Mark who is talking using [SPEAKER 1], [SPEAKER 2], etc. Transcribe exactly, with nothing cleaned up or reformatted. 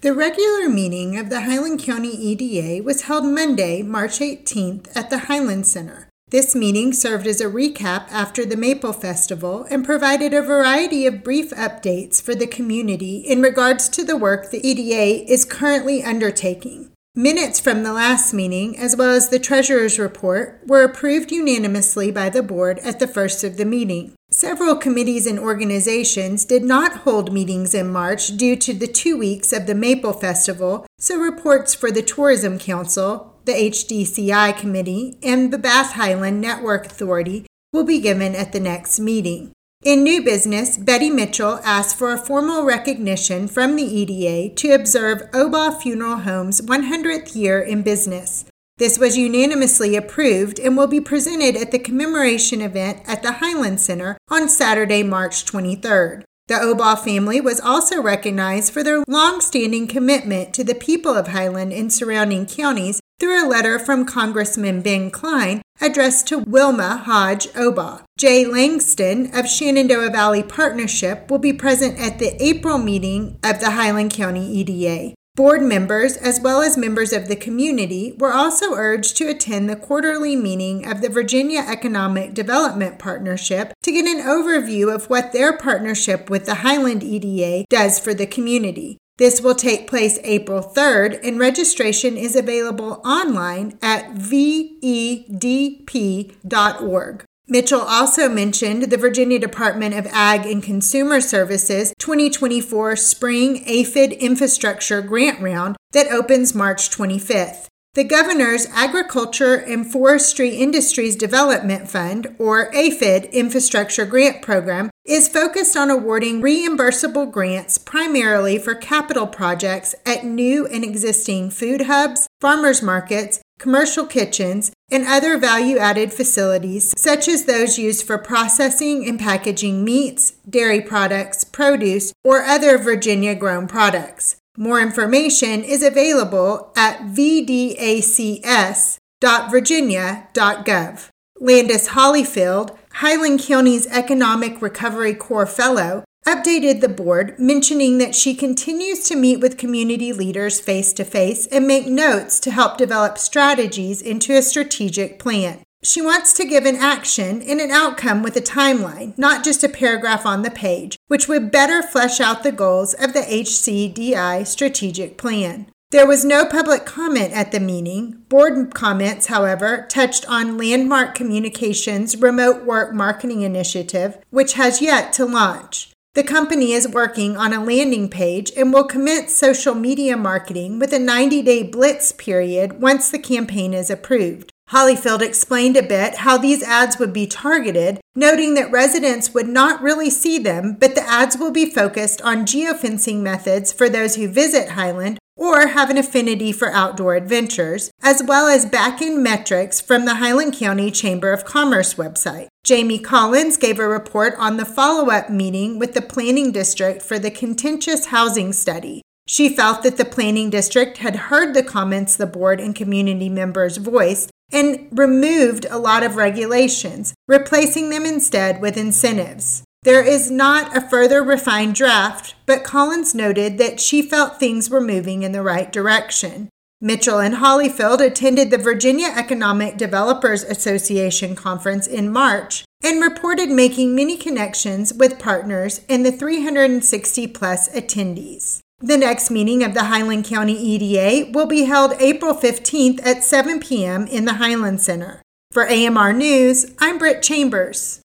[SPEAKER 1] The regular meeting of the Highland County E D A was held Monday, March eighteenth at the Highland Center. This meeting served as a recap after the Maple Festival and provided a variety of brief updates for the community in regards to the work the E D A is currently undertaking. Minutes from the last meeting, as well as the Treasurer's report, were approved unanimously by the board at the first of the meeting. Several committees and organizations did not hold meetings in March due to the two weeks of the Maple Festival, so reports for the Tourism Council, the H D C I Committee, and the Bath Highland Network Authority will be given at the next meeting. In new business, Betty Mitchell asked for a formal recognition from the E D A to observe Obaugh Funeral Home's one hundredth year in business. This was unanimously approved and will be presented at the commemoration event at the Highland Center on Saturday, March twenty-third. The Obaugh family was also recognized for their long-standing commitment to the people of Highland and surrounding counties through a letter from Congressman Ben Klein addressed to Wilma Hodge Obaugh. Jay Langston of Shenandoah Valley Partnership will be present at the April meeting of the Highland County E D A. Board members, as well as members of the community, were also urged to attend the quarterly meeting of the Virginia Economic Development Partnership to get an overview of what their partnership with the Highland E D A does for the community. This will take place April third, and registration is available online at v e d p dot org. Mitchell also mentioned the Virginia Department of Ag and Consumer Services twenty twenty-four Spring Aphid Infrastructure Grant Round that opens March twenty-fifth. The Governor's Agriculture and Forestry Industries Development Fund, or Aphid Infrastructure Grant Program, is focused on awarding reimbursable grants primarily for capital projects at new and existing food hubs, farmers markets, commercial kitchens, and other value-added facilities, such as those used for processing and packaging meats, dairy products, produce, or other Virginia-grown products. More information is available at v d a c s dot virginia dot gov. Landis Hollyfield, Highland County's Economic Recovery Corps Fellow, updated the board, mentioning that she continues to meet with community leaders face-to-face and make notes to help develop strategies into a strategic plan. She wants to give an action and an outcome with a timeline, not just a paragraph on the page, which would better flesh out the goals of the H C D I strategic plan. There was no public comment at the meeting. Board comments, however, touched on Landmark Communications' remote work marketing initiative, which has yet to launch. The company is working on a landing page and will commence social media marketing with a ninety-day blitz period once the campaign is approved. Hollyfield explained a bit how these ads would be targeted, noting that residents would not really see them, but the ads will be focused on geofencing methods for those who visit Highland or have an affinity for outdoor adventures, as well as back-end metrics from the Highland County Chamber of Commerce website. Jamie Collins gave a report on the follow-up meeting with the Planning District for the contentious housing study. She felt that the Planning District had heard the comments the board and community members voiced and removed a lot of regulations, replacing them instead with incentives. There is not a further refined draft, but Collins noted that she felt things were moving in the right direction. Mitchell and Hollyfield attended the Virginia Economic Developers Association conference in March and reported making many connections with partners and the three hundred sixty plus attendees. The next meeting of the Highland County E D A will be held April fifteenth at seven p.m. in the Highland Center. For A M R News, I'm Britt Chambers.